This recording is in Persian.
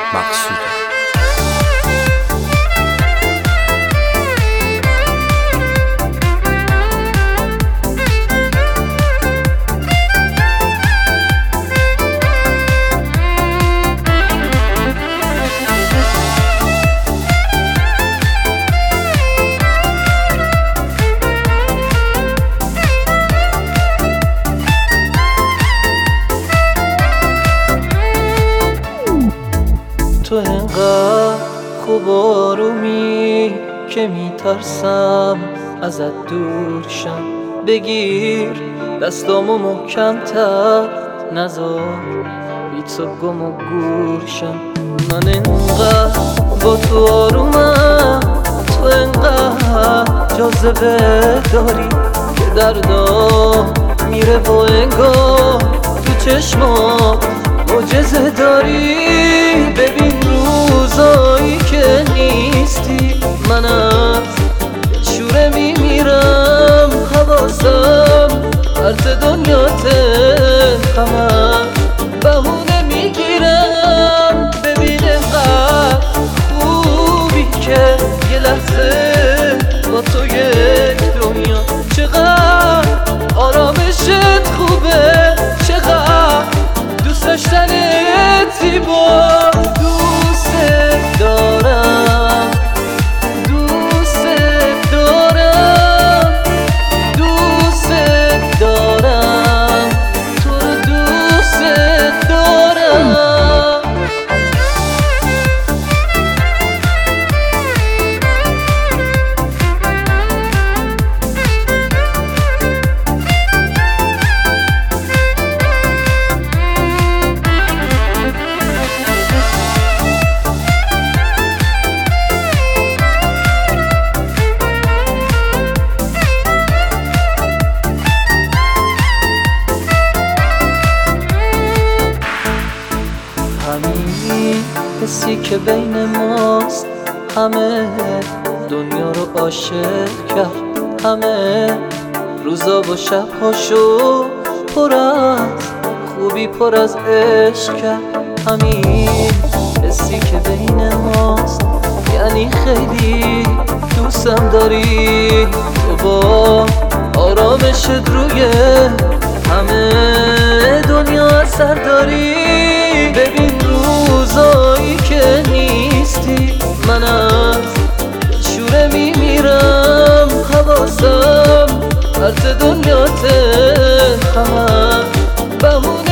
مقصود. تو انقدر خوب آرومی که میترسم ازت دور شم. بگیر دستامو محکم‌تر نذار بی تو گم و گور شم. من انقدر با تو آرومم، تو انقدر جاذبه داری که دردام میره و انگار تو چشمات معجزه داری. ببین روزایی که نیستی من از شوره میمیرم، حواسم پرت دنیاته، همه بهونه میگیرم. ببین انقدر خوبی که یه لحظه با تو یک دنیا، چقدر آرامشت خوبه، چقدر دوست داشتنت زیبا. دوست دارم، دوست دارم، دوست دارم، تو رو دوست دارم. همین حسی که بین ماست همه دنیا رو عاشق کرد، همه روزا و شبهاشو پر از خوبی پر از عشق کرد. همین حسی که بین ماست یعنی خیلی دوستم داری، تو با آرامشت روی همه دنیا اثر داری. ببین روزایی که نیستی من از شوره میمیرم، حواسم پرت دنیاته، همه بهونه